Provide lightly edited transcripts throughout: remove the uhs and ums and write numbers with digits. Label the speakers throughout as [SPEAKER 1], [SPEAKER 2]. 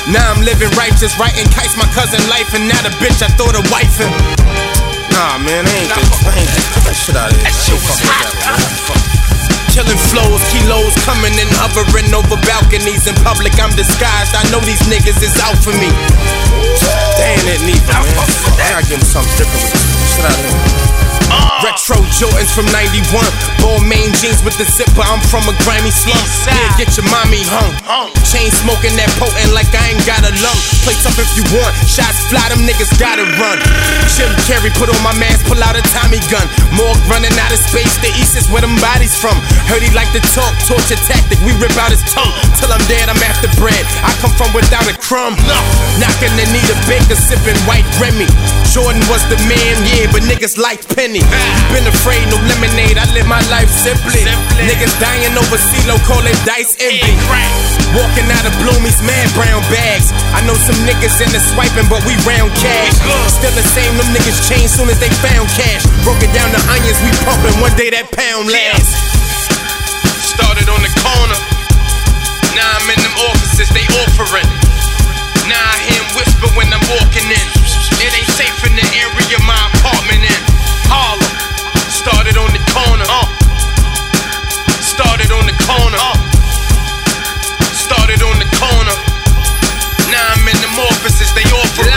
[SPEAKER 1] Now I'm living righteous, writing kites, my cousin life, and now the bitch I thought a wife in. Nah, man, I ain't that shit out of here.
[SPEAKER 2] That shit was hot,
[SPEAKER 1] Killing flows, kilos coming and hovering over balconies in public. I'm disguised, I know these niggas is out for me. Damn it, neither, man. I gotta give him something different with this shit out of here. Retro Jordans from 91, ball main jeans with the zipper. I'm from a grimy slum. Yeah, get your mommy hung. Chain smoking that potent like I ain't got a lung. Place up if you want, shots fly, them niggas gotta run. Jim Carrey put on my mask, pull out a Tommy gun. Morgue running out of space, the east is where them bodies from. Heard he like to talk, torture tactic, we rip out his tongue. Till I'm dead, I'm after bread. I come from without a crumb. Knocking the Anita Baker, sipping white Remy. Jordan was the man, yeah, but niggas liked Penny. Been afraid, no lemonade, I live my life simply. Niggas dying over CeeLo, call it dice envy. Walking out of Bloomie's, mad brown bags. I know some niggas in the swiping, but we round cash. Still the same, them niggas changed soon as they found cash. Broke it down to onions, we pumping, one day that pound lasts. Started on the corner, now I'm in them offices, they offering. Now I hear him whisper when I'm walking in. It ain't safe in the area my apartment in Harlem. Started on the corner, started on the corner, started on the corner. Now I'm in them offices, they offering.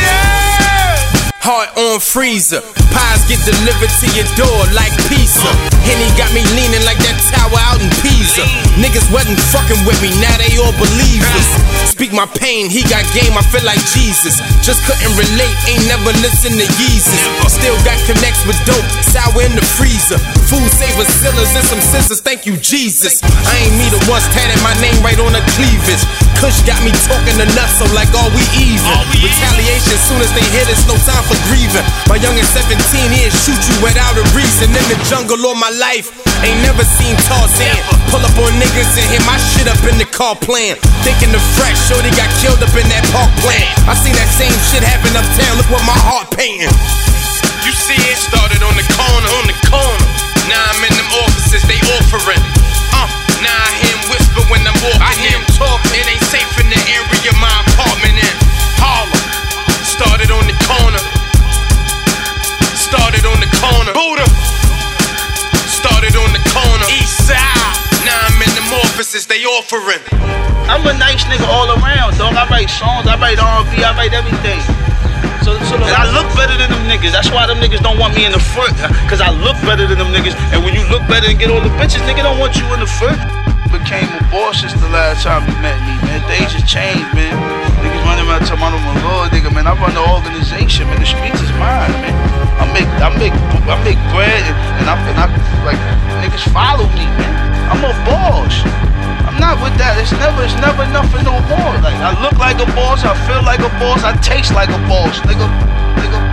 [SPEAKER 1] Heart on freezer, pies get delivered to your door like pizza. Henny got me leaning like that tower out in Pisa. Niggas wasn't fucking with me, now they all believers. Speak my pain, he got game, I feel like Jesus. Just couldn't relate, ain't never listened to Yeezus. Still got connects with dope, sour in the freezer. Food saver sellers and some scissors, thank you Jesus. I ain't me the ones tatted my name right on the cleavage. Kush got me talking to nuts, so like all we even. Retaliation, soon as they hit us, no time for grieving. My youngin' 17, he'll shoot you without a reason. In the jungle all my life, ain't never seen Tarzan. Pull up on niggas and hear my shit up in the car playing. Thinking the fresh, shorty got killed up in that park plant. I seen that same shit happen uptown, look what my heart painting. You see it, started on the corner, Now I'm in them offices, they offering. Now I hear him whisper when I'm walking. I hear him talking, it ain't safe in the area my apartment in Harlem. Started on the corner, started on the corner. Buddha. Started on the corner, east side. Now I'm in them offices, they offering.
[SPEAKER 3] I'm a nice nigga all around, dog. I write songs, I write R&B, I write everything. So and I look better than them niggas. That's why them niggas don't want me in the front. Cause I look better than them niggas. And when you look better and get all the bitches, nigga don't want you in the front. Became a boss since the last time you met me, man. Things just changed, man. Niggas running around talking about I'm a lord, nigga, man. I run the organization, man. The streets is mine, man. I make bread and I like niggas follow me, man. I'm a boss. I'm not with that. It's never nothing no more. Like I look like a boss, I feel like a boss, I taste like a boss, nigga.